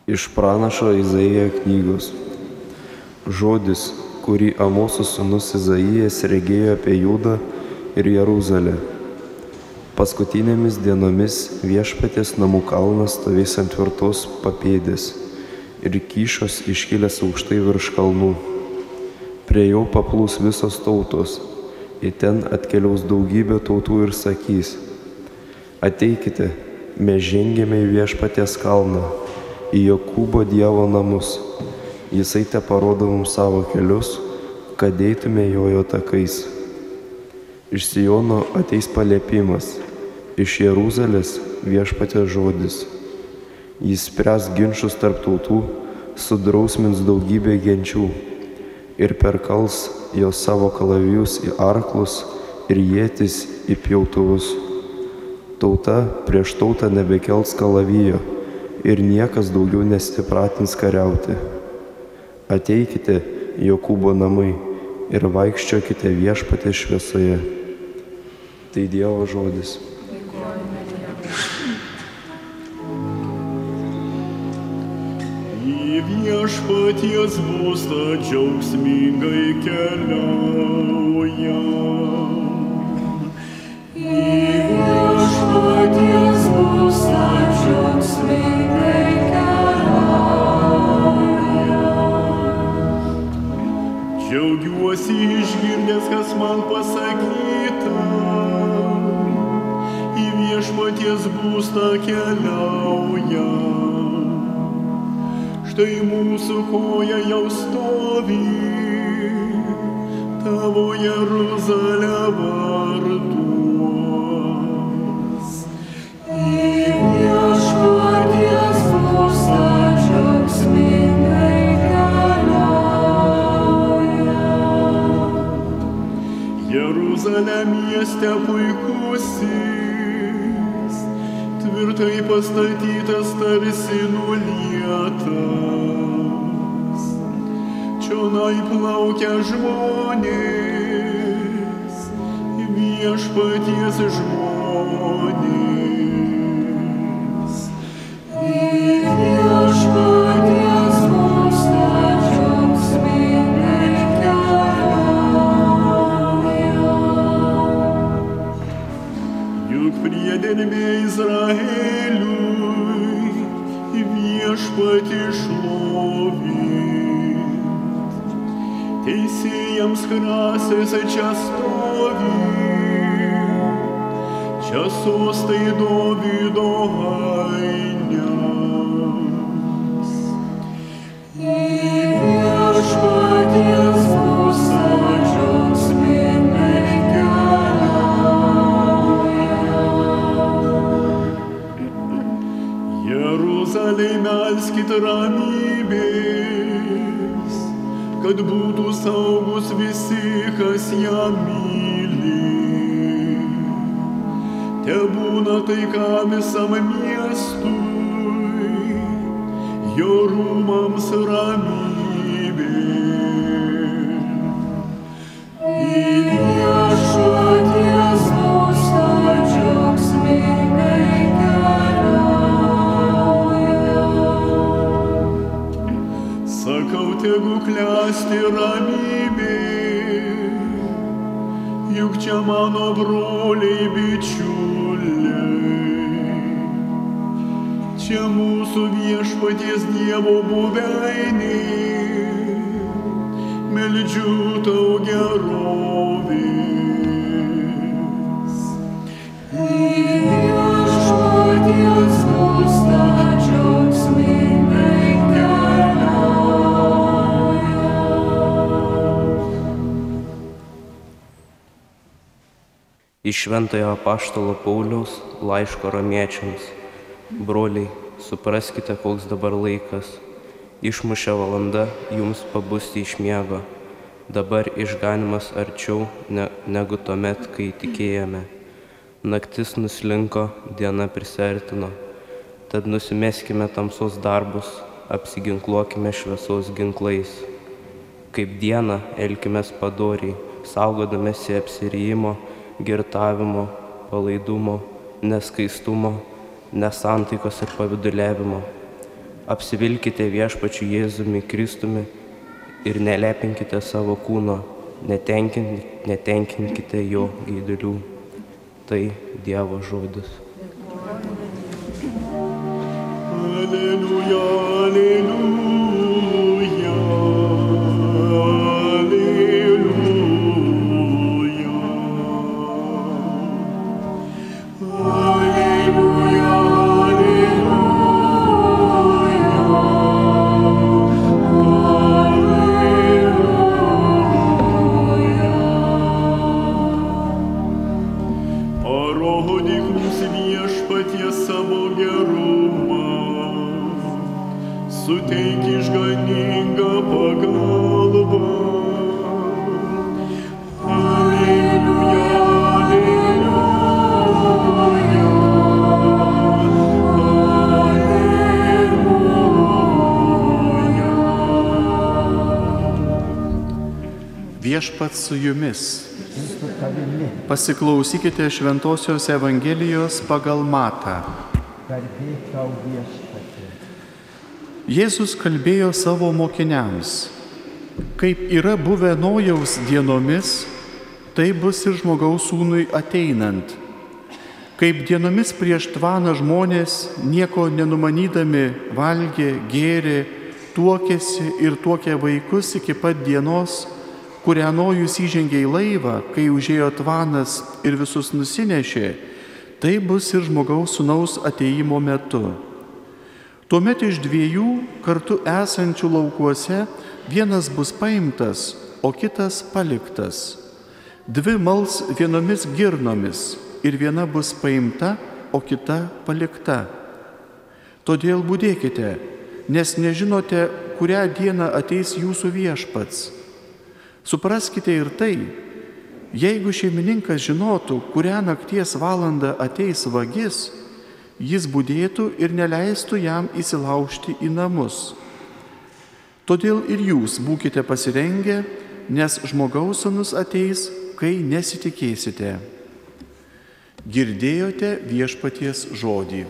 Iš pranašo Izaijo knygos. Žodis, kurį Amoso sūnus Izaijas regėjo apie Judą ir Jeruzalę. Paskutinėmis dienomis Viešpaties namų kalnas stovės ant tvirtos papėdės ir kyšos iškilęs aukštai virš kalnų. Prie jo paplūs visos tautos, į ten atkeliaus daugybė tautų ir sakys: ateikite, mes žengėme į Viešpaties kalną, į Jokūbo Dievo namus. Jisai te parodo mums savo kelius, kad eitume jo takais. Iš Siono ateis paliepimas, iš Jeruzalės Viešpaties žodis. Jis spręs ginčus tarp tautų, sudrausmins daugybę genčių ir perkals jos savo kalavijus į arklus ir ietis į pjautuvus. Tauta prieš tautą nebekels kalavijo ir niekas daugiau nesipratins kariauti. Ateikite, Jokūbo namai, ir vaikščiokite Viešpaties šviesoje. Tai Dievo žodis. Į Viešpaties būstą džiaugsmingai keliauja. Į Viešpaties būstą džiaugsmingai keliauja. Džiaugiuosi išgirdęs, kas man pasakyta. Į Viešpaties būstą keliauja. Štai mūsų koja jau stovi, tavo Jeruzalė vartuos. Į Viešpaties būstą džiaugsmingai keliauja. Jeruzalė mieste puikusis, tvirtai pastatytas tarsi nulietas. Čionai plaukia žmonės, Viešpaties žmonės. Į Viešpaties būstą džiaugsmingai keliauja. Juk priedermė Izraeliui Viešpatį šlovint. Teisėjams krasės čia stovi, čia sostai Dovydo ainiams. Į Viešpaties būstą džiaugsmingai keliauja. Jeruzalei melskit ramybės, kad būtų saugus visi, kas ją myli. Tebūna taika visam miestui, jo rūmams ramybė. Į Viešpaties būstą džiaugsmingai keliauja. Sakau, tegu klesti ramybė, juk čia mano broliai bičiuliai. Čia mūsų Viešpaties Dievo buveinė, meldžiu tau gerovės. Į Viešpaties būstą džiaugsmingai keliauja. Iš Šventojo apaštalo Pauliaus laiško romiečiams. Broliai, supraskite, koks dabar laikas. Išmušė valanda jums pabusti iš miego. Dabar išganimas arčiau negu tuomet, kai tikėjome. Naktis nuslinko, diena prisertino. Tad nusimeskime tamsos darbus, apsiginkluokime šviesos ginklais. Kaip dieną elkimės padoriai, saugodamiesi apsirijimo, girtavimo, palaidumo, neskaistumo, nesantaikos ir paviduliavimo. Apsivilkite Viešpačiu Jėzumi Kristumi ir nelepinkite savo kūno, netenkinkite jo geidulių. Tai Dievo žodis. Alleluja, alleluja, alleluja. Alleluja, parodyk mums Viešpatie savo gerumą, suteik išganingą pagalbą. Alleluja, alleluja, alleluja. Viešpats su jumis. Pasiklausykite Šventosios Evangelijos pagal Matą. Jėzus kalbėjo savo mokiniams: kaip yra buvę Nojaus dienomis, tai bus ir žmogaus sūnui ateinant. Kaip dienomis prieš tvaną žmonės, nieko nenumanydami, valgė, gėrė, tuokėsi ir tuokė vaikus iki pat dienos, kurią Nojus įžengė į laivą, kai užėjo tvanas ir visus nusinešė, tai bus ir žmogaus sūnaus atėjimo metu. Tuomet iš dviejų kartu esančių laukuose vienas bus paimtas, o kitas paliktas. Dvi mals vienomis girnomis ir viena bus paimta, o kita palikta. Todėl budėkite, nes nežinote, kurią dieną ateis jūsų Viešpats. Supraskite ir tai, jeigu šeimininkas žinotų, kurią nakties valandą ateis vagis, jis budėtų ir neleistų jam įsilaužti į namus. Todėl ir jūs būkite pasirengę, nes žmogaus sūnus ateis, kai nesitikėsite. Girdėjote Viešpaties žodį.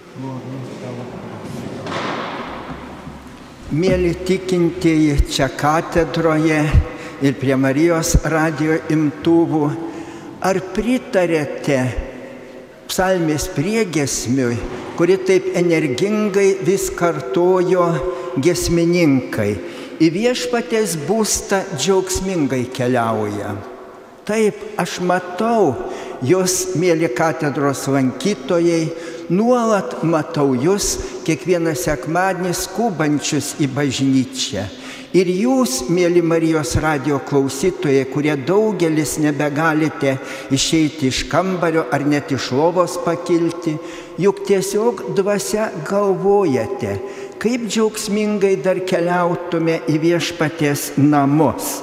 Mėly tikintieji čia katedroje ir prie Marijos radijo imtuvų, ar pritarėte psalmės priegiesmiui, kuri taip energingai vis kartojo giesmininkai? Į Viešpaties būstą džiaugsmingai keliauja. Taip, aš matau jūs, mėly katedros lankytojai, nuolat matau jūs kiekvieną sekmadienį skubančius į bažnyčią. Ir jūs, mėly Marijos radijo klausytojai, kurie daugelis nebegalite išeiti iš kambario ar net iš lovos pakilti, juk tiesiog dvasia galvojate, kaip džiaugsmingai dar keliautume į Viešpaties namus.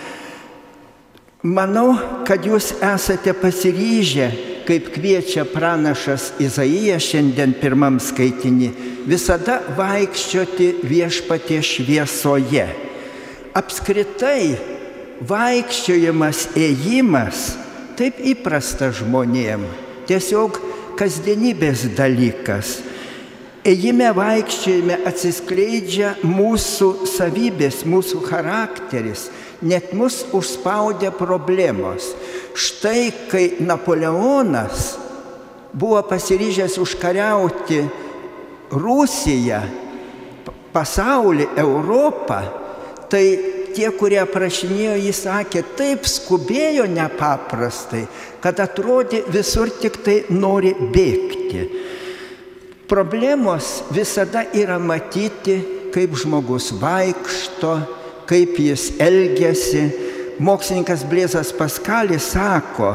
Manau, kad jūs esate pasiryžę, kaip kviečia pranašas Izaijas šiandien pirmam skaitinį, visada vaikščioti Viešpaties šviesoje. Apskritai, vaikščiojimas, ėjimas, taip įprasta žmonėm, tiesiog kasdienybės dalykas. Ėjime, vaikščiojime atsiskleidžia mūsų savybės, mūsų charakteris, net mus užspaudė problemos. Štai kai Napoleonas buvo pasiryžęs užkariauti Rusiją, pasaulį, Europą, tai tie, kurie aprašinėjo, jis sakė, taip skubėjo nepaprastai, kad atrodė visur tik tai nori bėgti. Problemos visada yra matyti, kaip žmogus vaikšto, kaip jis elgiasi. Mokslininkas Blėzas Paskalis sako,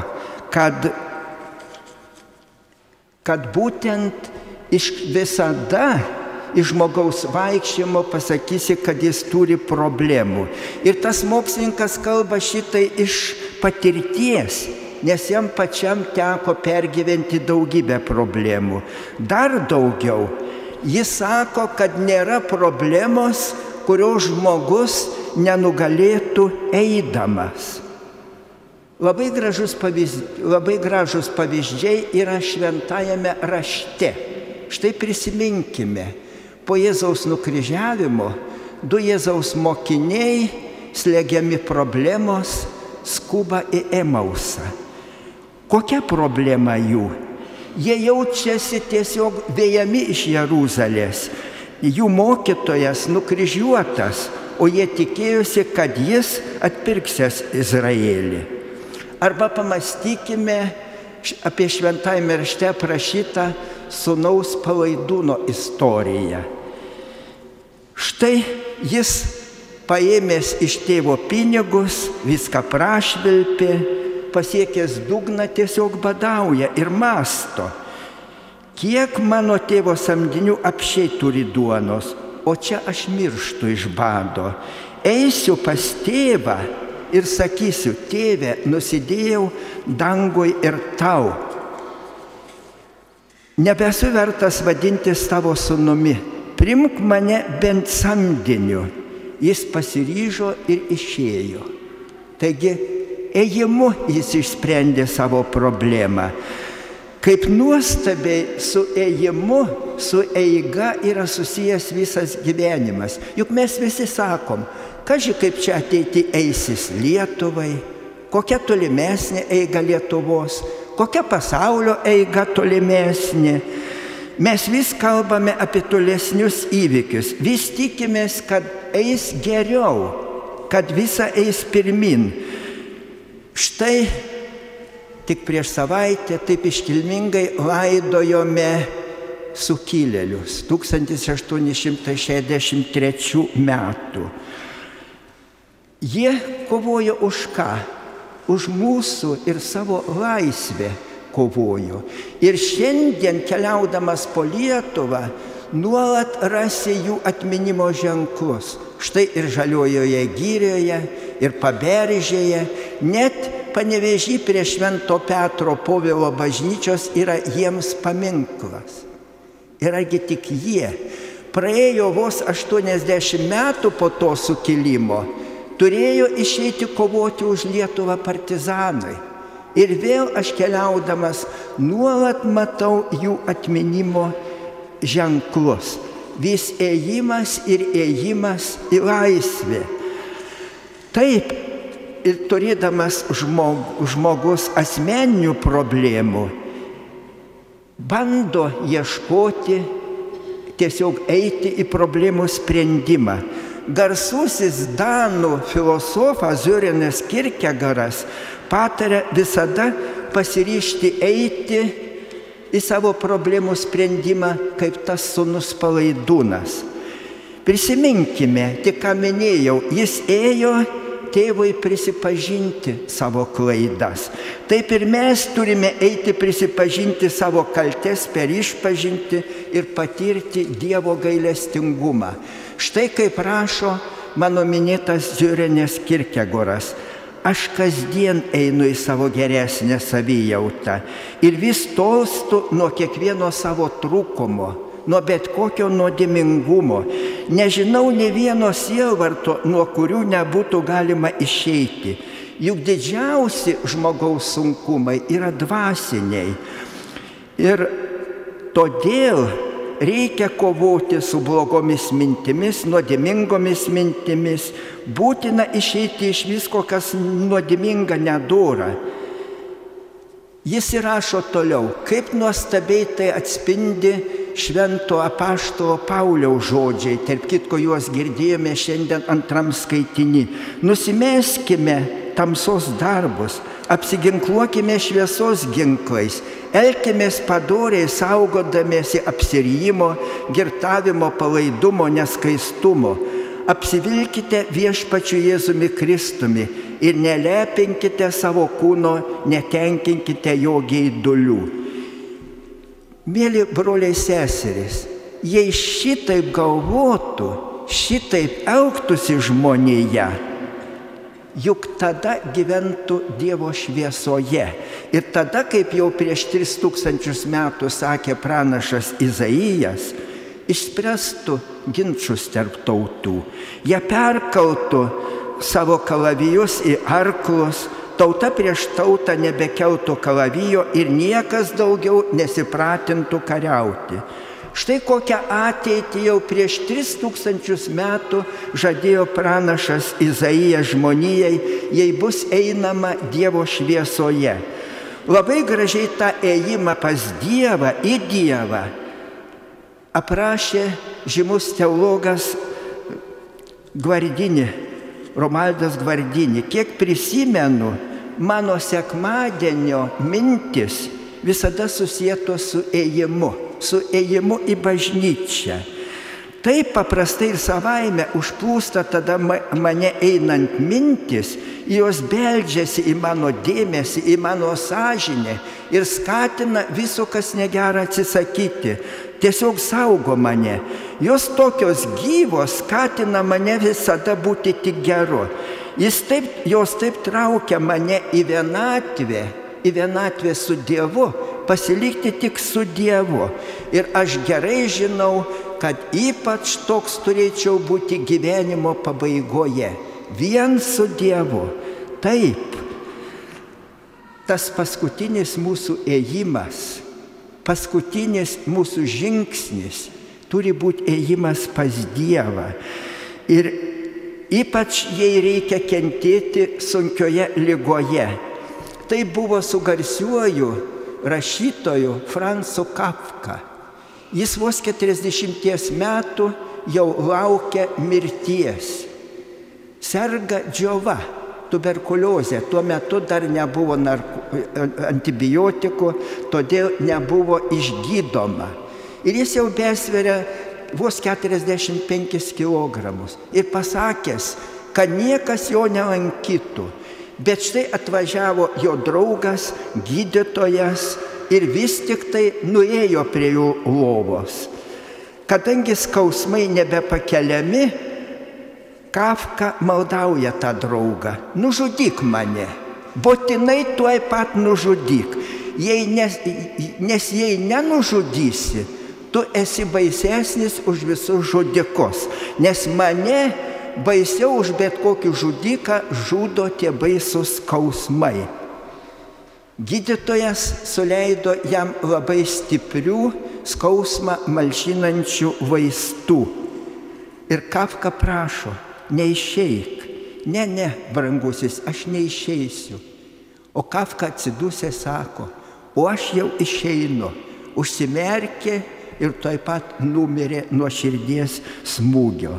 kad būtent visada iš žmogaus vaikščiojimo pasakysi, kad jis turi problemų. Ir tas mokslininkas kalba šitai iš patirties, nes jam pačiam teko pergyventi daugybę problemų. Dar daugiau, jis sako, kad nėra problemos, kurios žmogus nenugalėtų eidamas. Labai gražus pavyzdžiai yra šventajame rašte. Štai prisiminkime, Po Jėzaus nukryžiavimo 2 Jėzaus mokiniai, slegiami problemos, skuba į Emausą. Kokia problema jų? Jie jaučiasi tiesiog vejami iš Jeruzalės. Jų mokytojas nukryžiuotas, o jie tikėjosi, kad jis atpirksęs Izraelį. Arba pamastykime apie šventajame rašte aprašytą sūnaus Palaidūno istoriją. Štai jis paėmęs iš tėvo pinigus, viską prašvilpė, pasiekęs dugną tiesiog badauja ir mąsto, kiek mano tėvo samdinių apsčiai turi duonos, o čia aš mirštu iš bado. Eisiu pas tėvą ir sakysiu, tėve, nusidėjau dangui ir tau. Nebesu vertas vadintis tavo sūnumi, primk mane bent samdiniu. Jis pasiryžo ir išėjo. Taigi, ėjimu jis išsprendė savo problemą. Kaip nuostabiai su ėjimu, su eiga yra susijęs visas gyvenimas. Juk mes visi sakom, kaži kaip čia ateiti eisis Lietuvai, kokia tolimesnė eiga Lietuvos, kokia pasaulio eiga tolimesnė. Mes vis kalbame apie tolesnius įvykius, vis tikimės, kad eis geriau, kad visa eis pirmin. Štai tik prieš savaitę taip iškilmingai laidojome sukilėlius 1863 metų. Jie kovojo už ką? Už mūsų ir savo laisvę kovojo. Ir šiandien keliaudamas po Lietuvą nuolat rasi jų atminimo ženklus. Štai ir Žaliojoje girioje, ir Paberžėje, net Panevėžy prie Švento Petro Povilo bažnyčios yra jiems paminklas. Ir argi tik jie, praėjo vos 80 metų po to sukilimo, turėjo išeiti kovoti už Lietuvą partizanai. Ir vėl aš keliaudamas nuolat matau jų atminimo ženklus. Vis ėjimas ir ėjimas į laisvę. Taip, ir turėdamas žmogus asmeninių problemų, bando ieškoti, tiesiog eiti į problemų sprendimą. Garsusis danų filosofas Sørenas Kierkegaras patarė visada pasiryžti eiti į savo problemų sprendimą kaip tas sūnus Palaidūnas. Prisiminkime, tik ką minėjau, jis ėjo tėvui prisipažinti savo klaidas. Taip ir mes turime eiti prisipažinti savo kaltes per išpažinti ir patirti Dievo gailestingumą. Štai kaip rašo mano minėtas Sørenas Kierkegaras. Aš kasdien einu į savo geresnę savijautą ir vis tolstu nuo kiekvieno savo trūkumo, nuo bet kokio nuodėmingumo. Nežinau nė vieno sielvarto, nuo kurių nebūtų galima išeiti. Juk didžiausi žmogaus sunkumai yra dvasiniai. Ir todėl reikia kovoti su blogomis mintimis, nuodėmingomis mintimis. Būtina išeiti iš visko, kas nuodėminga, nedora. Jis įrašo toliau, kaip nuostabiai tai atspindi švento apaštalo Pauliaus žodžiai, tarp kitko juos girdėjome šiandien antram skaitiny. Nusimeskime tamsos darbus, apsiginkluokime šviesos ginklais, elkimės padoriai saugodamiesi apsirijimo, girtavimo, palaidumo, neskaistumo. Apsivilkite viešpačiu Jėzumi Kristumi ir nelepinkite savo kūno, netenkinkite jo geidulių. Mėly broliai seserys, jei šitaip galvotų, šitaip elgtųsi žmonėje, juk tada gyventų Dievo šviesoje. Ir tada, kaip jau prieš 3000 metų sakė pranašas Izaijas, išspręstų ginčus tarp tautų. Jie perkaltų savo kalavijus į arklus, tauta prieš tautą nebekeltų kalavijo ir niekas daugiau nesipratintų kariauti. Štai kokią ateitį jau prieš 3000 metų žadėjo pranašas Izaijas žmonijai, jei bus einama Dievo šviesoje. Labai gražiai tą ėjimą pas Dievą, į Dievą aprašė žymus teologas Gvardini, Romaldas Gvardini. Kiek prisimenu, mano sekmadienio mintis visada susietos su ėjimu į bažnyčią. Taip paprastai ir savaime užplūsta tada mane einant mintis, jos beldžiasi į mano dėmesį, į mano sąžinę ir skatina viso, kas negera, atsisakyti. Tiesiog saugo mane. Jos tokios gyvos skatina mane visada būti tik geru. Jos taip traukia mane į vienatvę su Dievu, pasilikti tik su Dievu. Ir aš gerai žinau, kad ypač toks turėčiau būti gyvenimo pabaigoje. Vien su Dievu. Taip, tas paskutinis mūsų ėjimas, paskutinis mūsų žingsnis turi būti ėjimas pas Dievą. Ir ypač jei reikia kentėti sunkioje ligoje. Tai buvo su garsiuoju rašytoju Franzu Kafka. Jis vos 40 metų jau laukia mirties. Serga džiova, tuberkuliozė. Tuo metu dar nebuvo antibiotikų, todėl nebuvo išgydoma. Ir jis jau besveria vos 45 kilogramus. Ir pasakęs, kad niekas jo nelankytų. Bet štai atvažiavo jo draugas, gydytojas, ir vis tik tai nuėjo prie jo lovos. Kadangi skausmai nebepakeliami, Kafka maldauja tą draugą: nužudyk mane, būtinai tuoj pat nužudyk, nes jei nenužudysi, tu esi baisesnis už visus žudikus, nes mane baisiau už bet kokį žudiką žudo tie baisūs skausmai. Gydytojas suleido jam labai stiprių skausmą malšinančių vaistų. Ir Kafka prašo: neišeik. Ne, brangusis, aš neišeisiu. O Kafka atsidusęs sako: o aš jau išeinu. Užsimerkė ir tuoj pat numirė nuo širdies smūgio.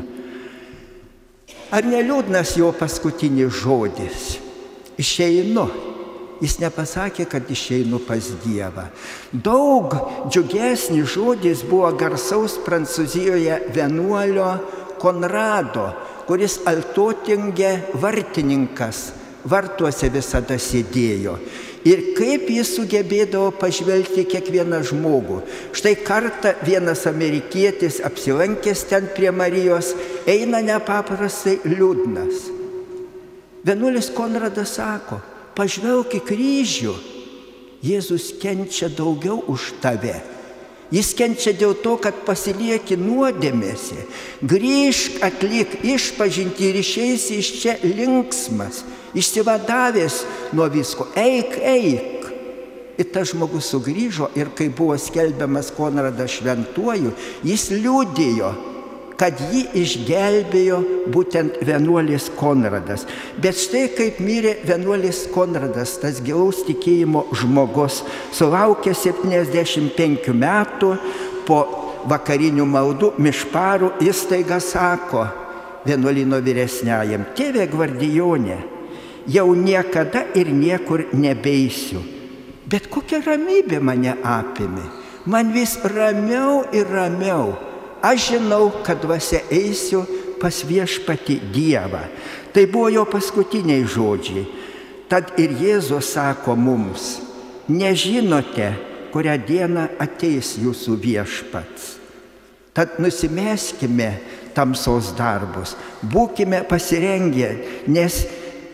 Ar neliūdnas jo paskutinis žodis? Išeinu. Jis nepasakė, kad išeinu pas Dievą. Daug džiugesnis žodis buvo garsaus Prancūzijoje vienuolio Konrado, kuris Altotinge vartininkas, vartuose visada sėdėjo. Ir kaip jis sugebėdavo pažvelgti kiekvieną žmogų. Štai kartą vienas amerikietis, apsilankęs ten prie Marijos, eina nepaprastai liūdnas. Vienuolis Konradas sako: pažvelk į kryžių, Jėzus kenčia daugiau už tave. Jis kenčia dėl to, kad pasilieki nuodėmėse. Grįžk, atlik išpažintį ir išeisi iš čia linksmas, išsivadavęs nuo visko. Eik. Ir tas žmogus sugrįžo ir kai buvo skelbiamas Konradas šventuoju, jis liudijo, kad jį išgelbėjo būtent vienuolis Konradas. Bet štai kaip mirė vienuolis Konradas, tas gilaus tikėjimo žmogus, sulaukė 75 metų, po vakarinių maldų mišparų, jis staiga sako vienuolino vyresniajam: tėve Gvardijone, jau niekada ir niekur nebeisiu. Bet kokia ramybė mane apėmė. Man vis ramiau ir ramiau. Aš žinau, kad dvasia eisiu pas viešpatį Dievą. Tai buvo jo paskutiniai žodžiai. Tad ir Jėzus sako mums: nežinote, kurią dieną ateis jūsų viešpats. Tad nusimeskime tamsos darbus, būkime pasirengę, nes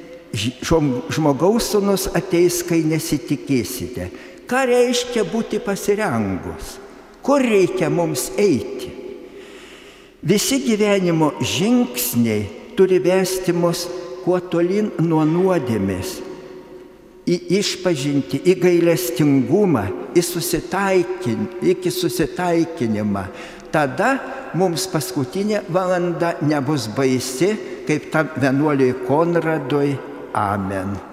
žmogaus sūnus ateis, kai nesitikėsite. Ką reiškia būti pasirengus? Kur reikia mums eiti? Visi gyvenimo žingsniai turi vesti mus kuo tolyn nuo nuodėmės. į išpažinti, į gailestingumą, iki susitaikinimą. Tada mums paskutinė valanda nebus baisi, kaip tam vienuoliui Konradui. Amen.